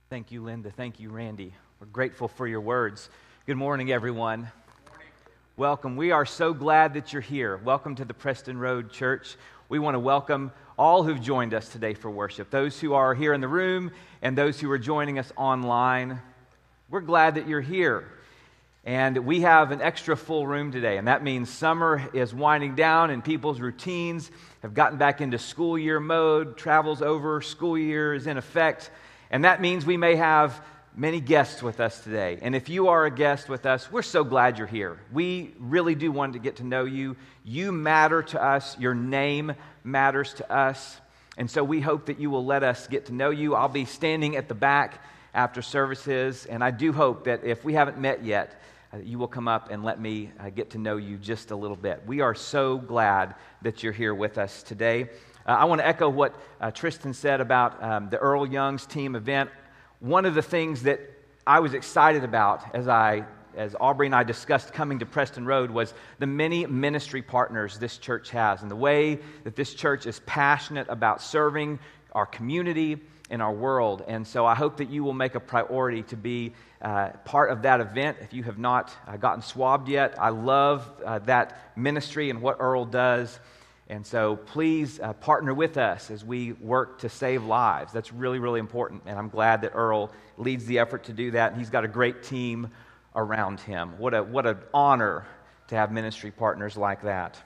Thank you, Linda. Thank you, Randy. We're grateful for your words. Good morning, everyone. Good morning. Welcome. We are so glad that you're here. Welcome to the Preston Road Church. We want to welcome all who've joined us today for worship, those who are here in the room and those who are joining us online. We're glad that you're here. And we have an extra full room today, and that means summer is winding down and people's routines have gotten back into school year mode. Travel's over, school year is in effect, and that means we may have many guests with us today. And if you are a guest with us, we're so glad you're here. We really do want to get to know you. You matter to us. Your name matters to us. And so we hope that you will let us get to know you. I'll be standing at the back after services, and I do hope that if we haven't met yet, you will come up and let me get to know you just a little bit. We are so glad that you're here with us today. I want to echo what Tristan said about the Earl Young's team event. One of the things that I was excited about as Aubrey and I discussed coming to Preston Road was the many ministry partners this church has and the way that this church is passionate about serving our community and our world. And so I hope that you will make a priority to be part of that event. If you have not gotten swabbed yet, I love that ministry and what Earl does. And so please partner with us as we work to save lives. That's really, really important. And I'm glad that Earl leads the effort to do that. And he's got a great team around him. What an honor to have ministry partners like that.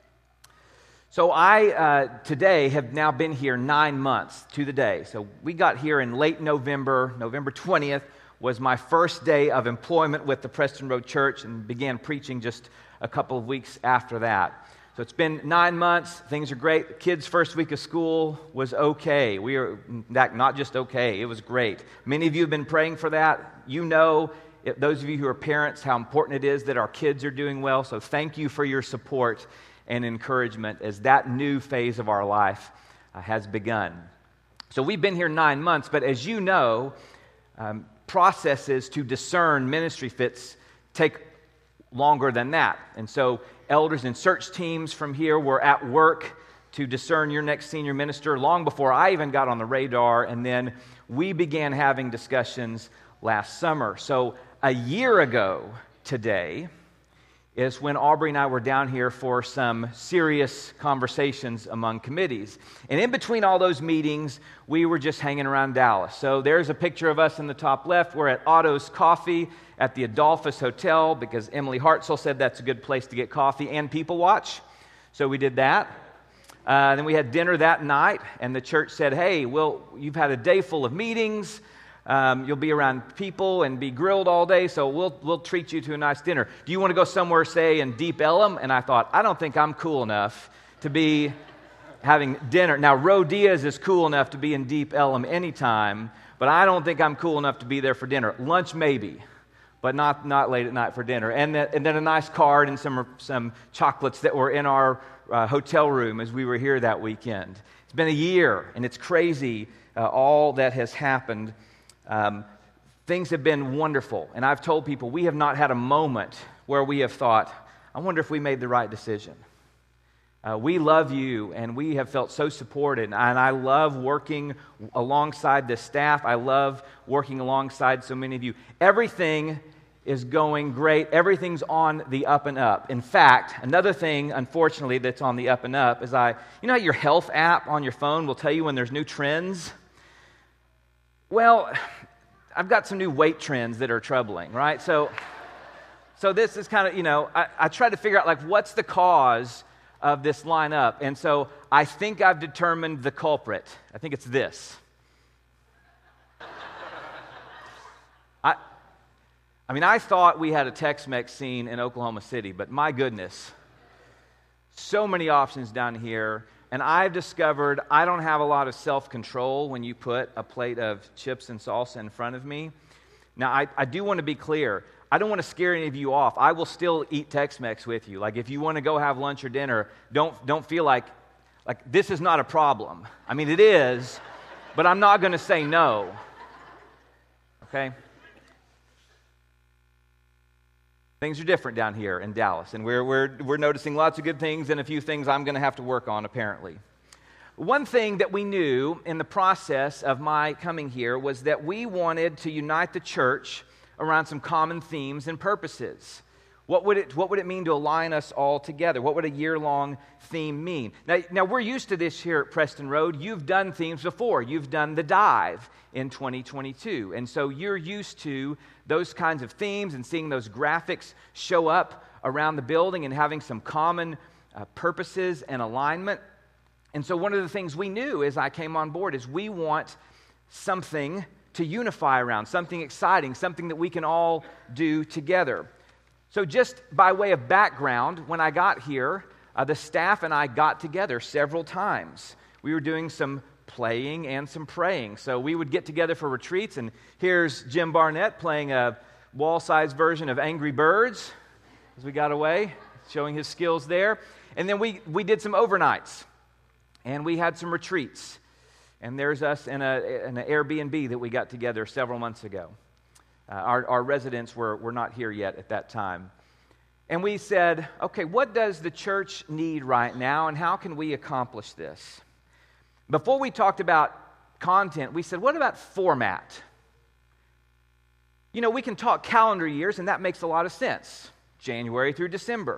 So I, today, have now been here 9 months to the day. So we got here in late November. November 20th was my first day of employment with the Preston Road Church and began preaching just a couple of weeks after that. So it's been 9 months. Things are great. The kids' first week of school was okay. We are, in fact, not just okay. It was great. Many of you have been praying for that. You know, those of you who are parents, how important it is that our kids are doing well. So thank you for your support and encouragement as that new phase of our life has begun. So we've been here 9 months, but as you know, processes to discern ministry fits take longer than that. And so elders and search teams from here were at work to discern your next senior minister long before I even got on the radar, and then we began having discussions last summer. So a year ago today is when Aubrey and I were down here for some serious conversations among committees. And in between all those meetings, we were just hanging around Dallas. So there's a picture of us in the top left. We're at Otto's Coffee at the Adolphus Hotel because Emily Hartzell said that's a good place to get coffee and people watch. So we did that. Then we had dinner that night, and the church said, hey, well, you've had a day full of meetings. You'll be around people and be grilled all day, so we'll treat you to a nice dinner. Do you want to go somewhere, say, in Deep Ellum? And I thought, I don't think I'm cool enough to be having dinner. Now, Ro Diaz is cool enough to be in Deep Ellum anytime, but I don't think I'm cool enough to be there for dinner. Lunch, maybe, but not late at night for dinner. And then a nice card and some chocolates that were in our hotel room as we were here that weekend. It's been a year, and it's crazy all that has happened. Things have been wonderful, and I've told people we have not had a moment where we have thought, I wonder if we made the right decision. We love you, and we have felt so supported, and I love working alongside the staff. I love working alongside so many of you. Everything is going great. Everything's on the up and up. In fact, another thing, unfortunately, that's on the up and up is you know how your health app on your phone will tell you when there's new trends? Well, I've got some new weight trends that are troubling, right? So this is kind of, you know, I try to figure out, like, what's the cause of this lineup? And so I think I've determined the culprit. I think it's this. I thought we had a Tex-Mex scene in Oklahoma City, but my goodness, so many options down here. And I've discovered I don't have a lot of self-control when you put a plate of chips and salsa in front of me. Now, I do want to be clear. I don't want to scare any of you off. I will still eat Tex-Mex with you. Like, if you want to go have lunch or dinner, don't feel like this is not a problem. I mean, it is, but I'm not going to say no. Okay? Things are different down here in Dallas, and we're noticing lots of good things and a few things I'm going to have to work on, apparently. One thing that we knew in the process of my coming here was that we wanted to unite the church around some common themes and purposes. What would it mean to align us all together? What would a year-long theme mean? Now we're used to this here at Preston Road. You've done themes before. You've done the dive in 2022. And so you're used to those kinds of themes and seeing those graphics show up around the building and having some common purposes and alignment. And so one of the things we knew as I came on board is we want something to unify around, something exciting, something that we can all do together. So just by way of background, when I got here, the staff and I got together several times. We were doing some playing and some praying. So we would get together for retreats, and here's Jim Barnett playing a wall-sized version of Angry Birds as we got away, showing his skills there. And then we did some overnights, and we had some retreats. And there's us in an Airbnb that we got together several months ago. Our residents were not here yet at that time. And we said, okay, what does the church need right now, and how can we accomplish this? Before we talked about content, we said, what about format? You know, we can talk calendar years, and that makes a lot of sense, January through December.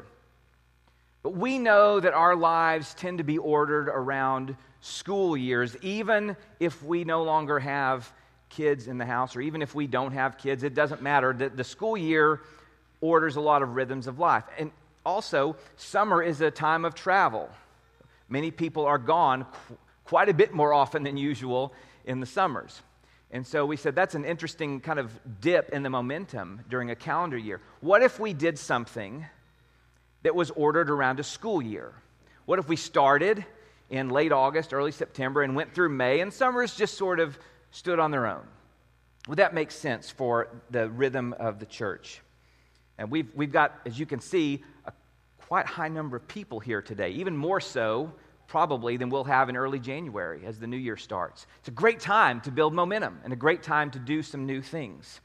But we know that our lives tend to be ordered around school years, even if we no longer have kids in the house, or even if we don't have kids, it doesn't matter. The school year orders a lot of rhythms of life. And also, summer is a time of travel. Many people are gone quite a bit more often than usual in the summers. And so we said that's an interesting kind of dip in the momentum during a calendar year. What if we did something that was ordered around a school year? What if we started in late August, early September, and went through May, and summers just sort of stood on their own? Would that make sense for the rhythm of the church? And we've got, as you can see, a quite high number of people here today, even more so probably than we'll have in early January as the new year starts. It's a great time to build momentum and a great time to do some new things.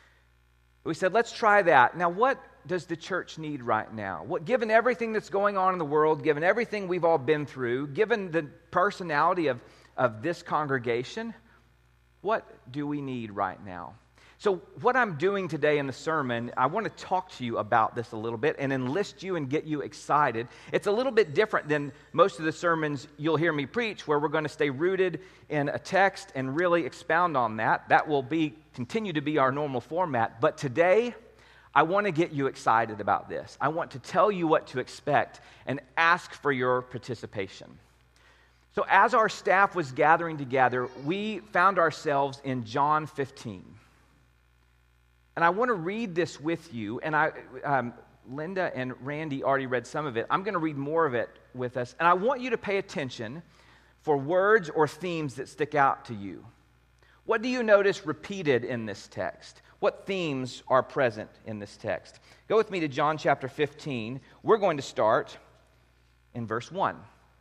We said, let's try that. Now, what does the church need right now? Given everything that's going on in the world, given everything we've all been through, given the personality of this congregation, what do we need right now? So what I'm doing today in the sermon, I want to talk to you about this a little bit and enlist you and get you excited. It's a little bit different than most of the sermons you'll hear me preach, where we're going to stay rooted in a text and really expound on that. That will continue to be our normal format. But today, I want to get you excited about this. I want to tell you what to expect and ask for your participation. So as our staff was gathering together, we found ourselves in John 15. And I want to read this with you, and Linda and Randy already read some of it. I'm going to read more of it with us, and I want you to pay attention for words or themes that stick out to you. What do you notice repeated in this text? What themes are present in this text? Go with me to John chapter 15. We're going to start in verse 1.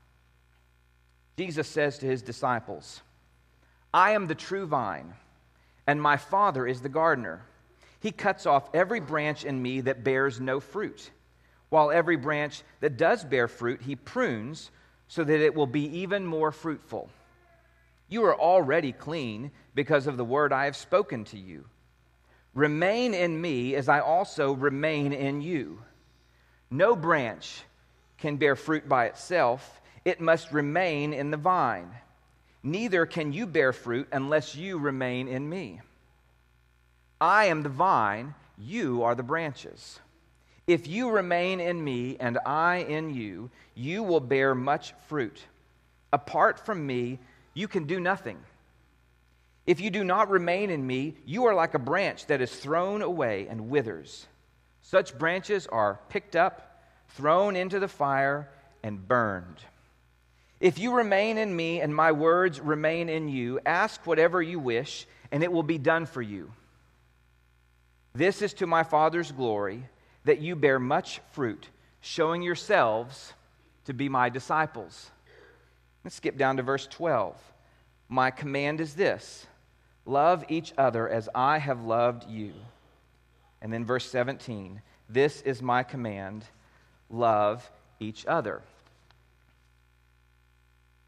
Jesus says to his disciples, "I am the true vine, and my Father is the gardener. He cuts off every branch in me that bears no fruit, while every branch that does bear fruit he prunes so that it will be even more fruitful. You are already clean because of the word I have spoken to you. Remain in me as I also remain in you. No branch can bear fruit by itself. It must remain in the vine. Neither can you bear fruit unless you remain in me. I am the vine, you are the branches. If you remain in me and I in you, you will bear much fruit. Apart from me, you can do nothing. If you do not remain in me, you are like a branch that is thrown away and withers. Such branches are picked up, thrown into the fire, and burned. If you remain in me and my words remain in you, ask whatever you wish, and it will be done for you. This is to my Father's glory, that you bear much fruit, showing yourselves to be my disciples." Let's skip down to verse 12. "My command is this, love each other as I have loved you." And then verse 17, "This is my command, love each other."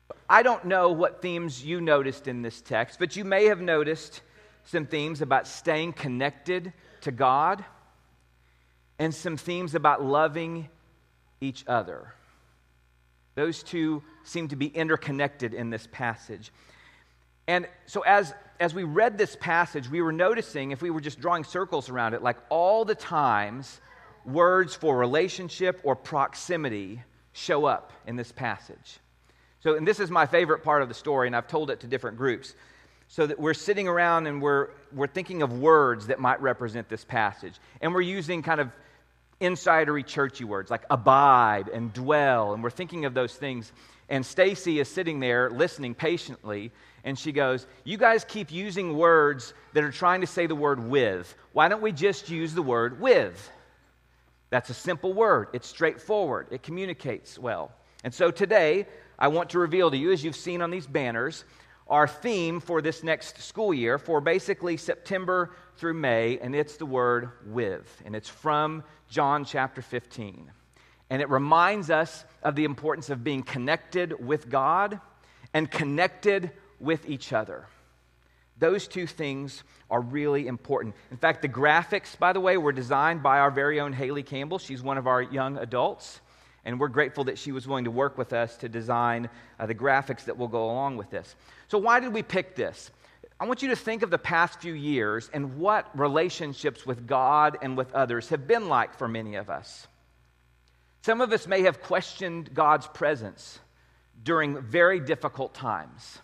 I don't know what themes you noticed in this text, but you may have noticed some themes about staying connected to God and some themes about loving each other. Those two seem to be interconnected in this passage. And so as we read this passage, we were noticing, if we were just drawing circles around it, like all the times words for relationship or proximity show up in this passage. So, and this is my favorite part of the story, and I've told it to different groups. So that we're sitting around and we're thinking of words that might represent this passage. And we're using kind of insidery churchy words like abide and dwell, and we're thinking of those things. And Stacy is sitting there listening patiently, and she goes, "You guys keep using words that are trying to say the word with. Why don't we just use the word with?" That's a simple word. It's straightforward. It communicates well. And so today, I want to reveal to you, as you've seen on these banners, our theme for this next school year, for basically September through May, and it's the word with. And it's from John chapter 15. And it reminds us of the importance of being connected with God and connected with each other. Those two things are really important. In fact, the graphics, by the way, were designed by our very own Haley Campbell. She's one of our young adults, and we're grateful that she was willing to work with us to design the graphics that will go along with this. So why did we pick this? I want you to think of the past few years and what relationships with God and with others have been like for many of us. Some of us may have questioned God's presence during very difficult times.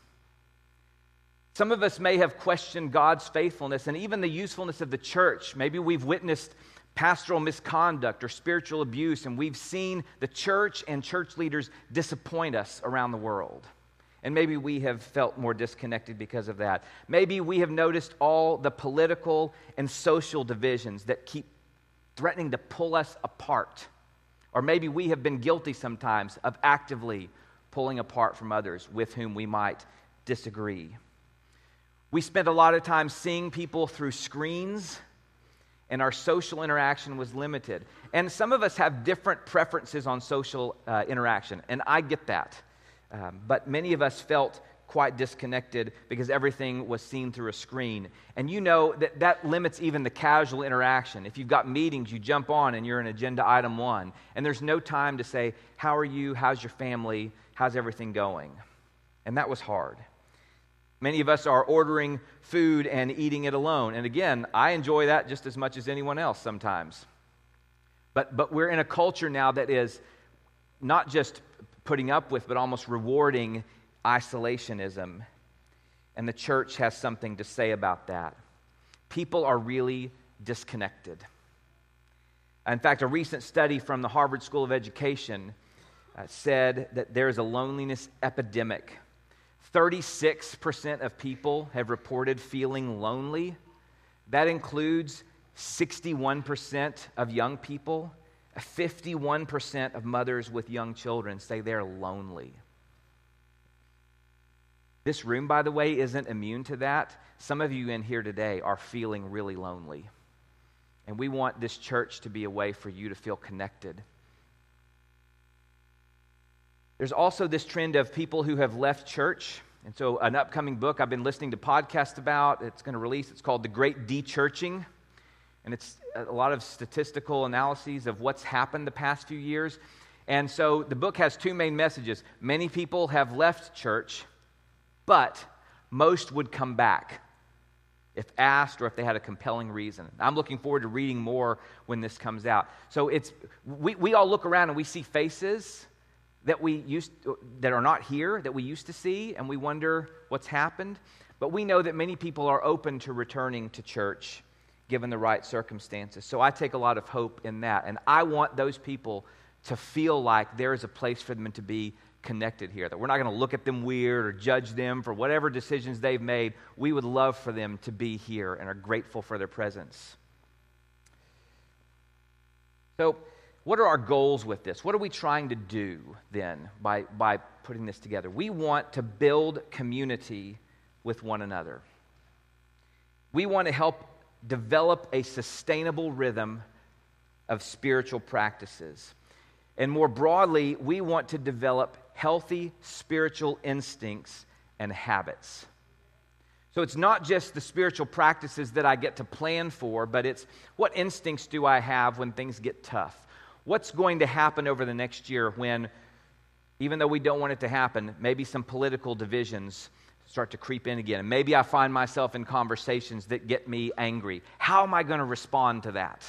Some of us may have questioned God's faithfulness and even the usefulness of the church. Maybe we've witnessed pastoral misconduct or spiritual abuse, and we've seen the church and church leaders disappoint us around the world. And maybe we have felt more disconnected because of that. Maybe we have noticed all the political and social divisions that keep threatening to pull us apart. Or maybe we have been guilty sometimes of actively pulling apart from others with whom we might disagree. We spent a lot of time seeing people through screens, and our social interaction was limited. And some of us have different preferences on social interaction, and I get that. But many of us felt quite disconnected because everything was seen through a screen. And you know that limits even the casual interaction. If you've got meetings, you jump on and you're in agenda item 1, and there's no time to say, "How are you? How's your family? How's everything going?" And that was hard. Many of us are ordering food and eating it alone. And again, I enjoy that just as much as anyone else sometimes. But we're in a culture now that is not just putting up with, but almost rewarding isolationism. And the church has something to say about that. People are really disconnected. In fact, a recent study from the Harvard School of Education said that there is a loneliness epidemic. 36% of people have reported feeling lonely. That includes 61% of young people. 51% of mothers with young children say they're lonely. This room, by the way, isn't immune to that. Some of you in here today are feeling really lonely. And we want this church to be a way for you to feel connected. There's also this trend of people who have left church. And so an upcoming book I've been listening to podcasts about, it's going to release, it's called The Great De-Churching. And it's a lot of statistical analyses of what's happened the past few years. And so the book has two main messages. Many people have left church, but most would come back if asked or if they had a compelling reason. I'm looking forward to reading more when this comes out. So we all look around and we see faces that are not here, that we used to see, and we wonder what's happened. But we know that many people are open to returning to church given the right circumstances. So I take a lot of hope in that. And I want those people to feel like there is a place for them to be connected here, that we're not going to look at them weird or judge them for whatever decisions they've made. We would love for them to be here and are grateful for their presence. So what are our goals with this? What are we trying to do then by putting this together? We want to build community with one another. We want to help develop a sustainable rhythm of spiritual practices. And more broadly, we want to develop healthy spiritual instincts and habits. So it's not just the spiritual practices that I get to plan for, but it's what instincts do I have when things get tough? What's going to happen over the next year when, even though we don't want it to happen, maybe some political divisions start to creep in again. And maybe I find myself in conversations that get me angry. How am I going to respond to that?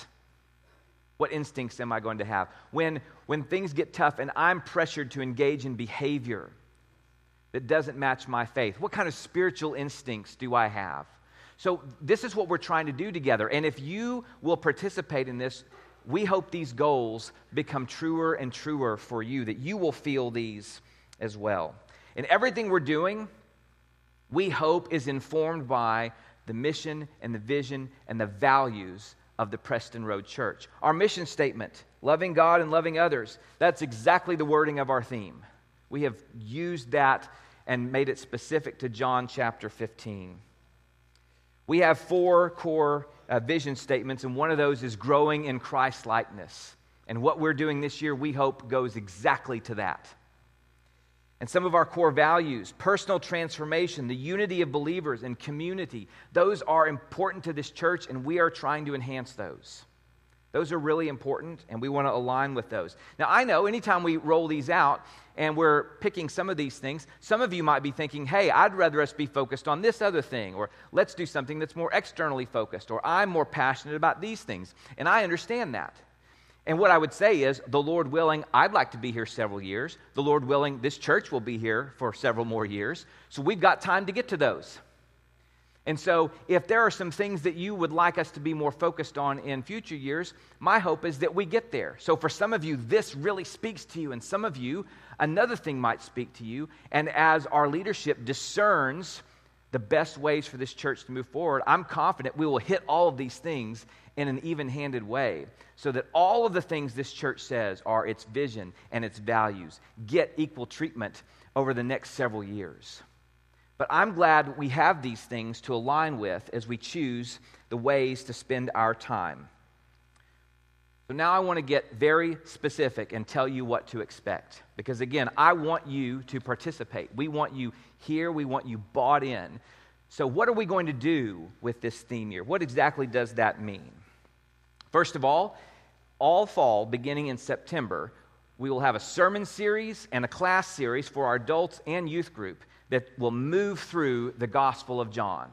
What instincts am I going to have? When things get tough and I'm pressured to engage in behavior that doesn't match my faith, what kind of spiritual instincts do I have? So this is what we're trying to do together. And if you will participate in this, we hope these goals become truer and truer for you, that you will feel these as well. And everything we're doing, we hope, is informed by the mission and the vision and the values of the Preston Road Church. Our mission statement, loving God and loving others, that's exactly the wording of our theme. We have used that and made it specific to John chapter 15. We have 4 core vision statements, and one of those is growing in Christ-likeness. And what we're doing this year, we hope, goes exactly to that. And some of our core values, personal transformation, the unity of believers, and community, those are important to this church, and we are trying to enhance those. Those are really important, and we want to align with those. Now, I know anytime we roll these out and we're picking some of these things, some of you might be thinking, hey, I'd rather us be focused on this other thing, or let's do something that's more externally focused, or I'm more passionate about these things. And I understand that. And what I would say is, the Lord willing, I'd like to be here several years. The Lord willing, this church will be here for several more years. So we've got time to get to those. And so if there are some things that you would like us to be more focused on in future years, my hope is that we get there. So for some of you, this really speaks to you, and some of you, another thing might speak to you. And as our leadership discerns the best ways for this church to move forward, I'm confident we will hit all of these things in an even-handed way, so that all of the things this church says are its vision and its values get equal treatment over the next several years. But I'm glad we have these things to align with as we choose the ways to spend our time. So now I want to get very specific and tell you what to expect. Because again, I want you to participate. We want you here. We want you bought in. So what are we going to do with this theme year? What exactly does that mean? First of all fall, beginning in September, we will have a sermon series and a class series for our adults and youth group that will move through the Gospel of John.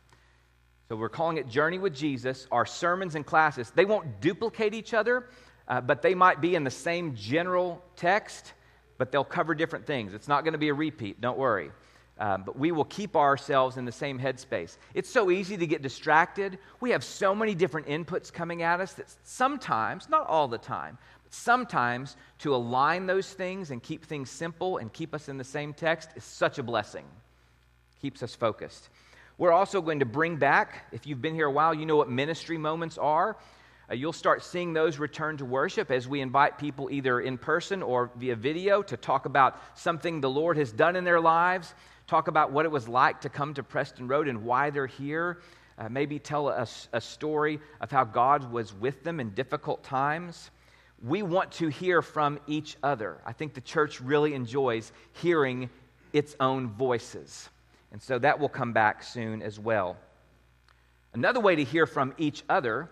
So we're calling it Journey with Jesus. Our sermons and classes, they won't duplicate each other, but they might be in the same general text, but they'll cover different things. It's not going to be a repeat, don't worry. But we will keep ourselves in the same headspace. It's so easy to get distracted. We have so many different inputs coming at us that sometimes, not all the time, but sometimes to align those things and keep things simple and keep us in the same text is such a blessing. Keeps us focused. We're also going to bring back, if you've been here a while, you know what ministry moments are. You'll start seeing those return to worship as we invite people either in person or via video to talk about something the Lord has done in their lives, talk about what it was like to come to Preston Road and why they're here, maybe tell a story of how God was with them in difficult times. We want to hear from each other. I think the church really enjoys hearing its own voices. And so that will come back soon as well. Another way to hear from each other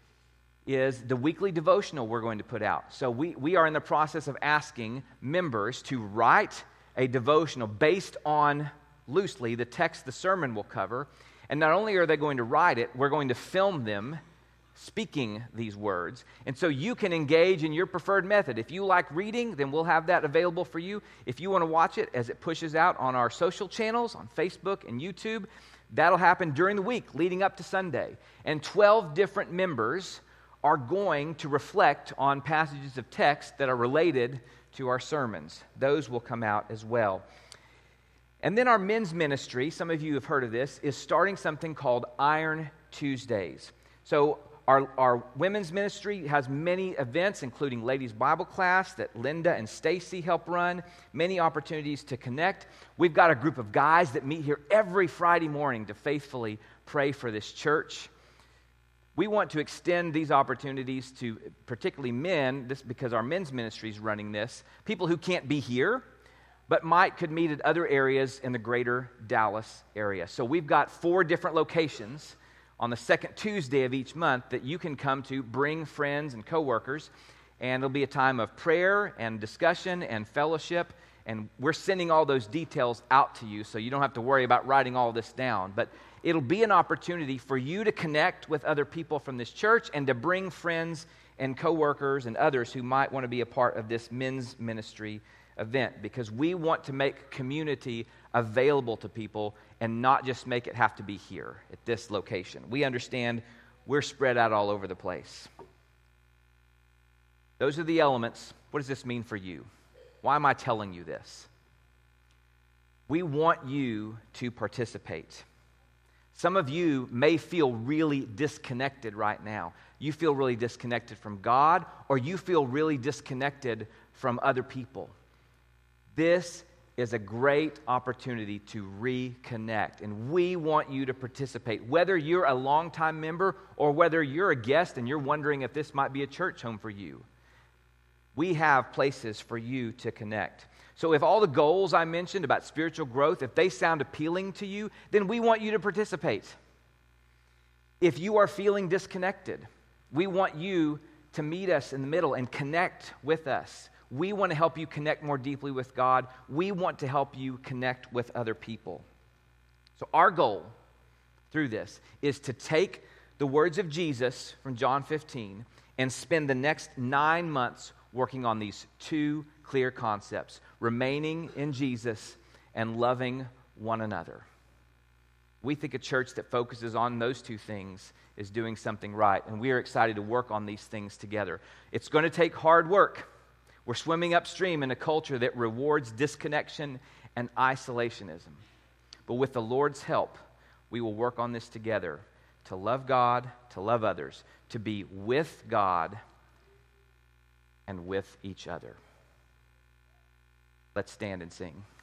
is the weekly devotional we're going to put out. So we are in the process of asking members to write a devotional based on, loosely, the text the sermon will cover. And not only are they going to write it, we're going to film them speaking these words. And so you can engage in your preferred method. If you like reading, then we'll have that available for you. If you want to watch it as it pushes out on our social channels, on Facebook and YouTube, that'll happen during the week leading up to Sunday. And 12 different members are going to reflect on passages of text that are related to our sermons. Those will come out as well. And then our men's ministry, some of you have heard of this, is starting something called Iron Tuesdays. So our women's ministry has many events, including Ladies' Bible Class that Linda and Stacy help run, many opportunities to connect. We've got a group of guys that meet here every Friday morning to faithfully pray for this church. We want to extend these opportunities to particularly men, this because our men's ministry is running this, people who can't be here, but could meet at other areas in the greater Dallas area. So we've got 4 different locations on the second Tuesday of each month that you can come to, bring friends and coworkers, and it'll be a time of prayer and discussion and fellowship, and we're sending all those details out to you so you don't have to worry about writing all this down. But it'll be an opportunity for you to connect with other people from this church and to bring friends and coworkers and others who might want to be a part of this men's ministry event, because we want to make community available to people and not just make it have to be here at this location. We understand we're spread out all over the place. Those are the elements. What does this mean for you? Why am I telling you this? We want you to participate. Some of you may feel really disconnected right now. You feel really disconnected from God, or you feel really disconnected from other people. This is a great opportunity to reconnect, and we want you to participate. Whether you're a longtime member or whether you're a guest and you're wondering if this might be a church home for you, we have places for you to connect. So if all the goals I mentioned about spiritual growth, if they sound appealing to you, then we want you to participate. If you are feeling disconnected, we want you to meet us in the middle and connect with us. We want to help you connect more deeply with God. We want to help you connect with other people. So our goal through this is to take the words of Jesus from John 15 and spend the next 9 months working on these 2 clear concepts: remaining in Jesus and loving one another. We think a church that focuses on those 2 things is doing something right, and we are excited to work on these things together. It's going to take hard work. We're swimming upstream in a culture that rewards disconnection and isolationism. But with the Lord's help, we will work on this together to love God, to love others, to be with God and with each other. Let's stand and sing.